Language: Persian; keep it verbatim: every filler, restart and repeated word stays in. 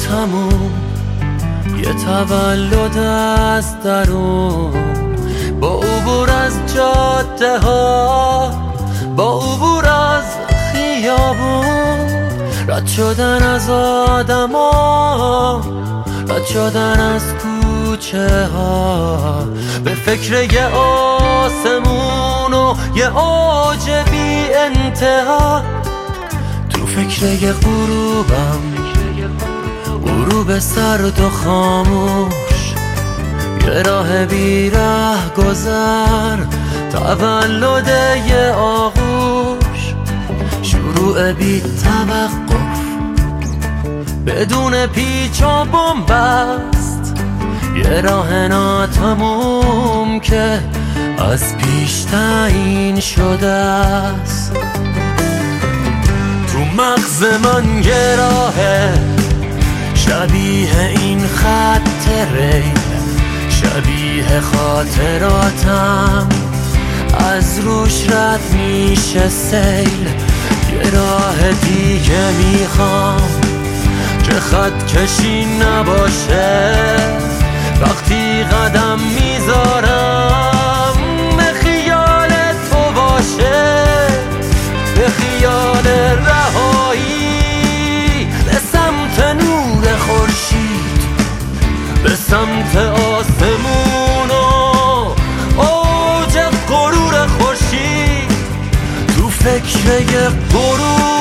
تموم، یه تولد از درون، با عبور از جاده ها، با عبور از خیابون، رد شدن از آدم ها، رد شدن از کوچه ها، به فکر یه آسمون و یه اوج بی انتها، تو فکر یه غروبم، غروب سرد و خاموش، یه راه بی ره گذر، تولد یه آغوش، شروع بی توقف بدون پیچ و بنبست، یه راه ناتموم که از پیش تعیین شده است. تو مغز من یه راهه شبیه این خط ریل، شبیه خاطراتم از روش رد میشه سیل، یه راه دیگه میخوام که خط کشی نباشه، وقتی قدم میذارم به خیال تو باشه، به خیال رهایی به سمت نور خورشید، به سمت آسمون و اوج غرور خورشید، تو فکر یه غرور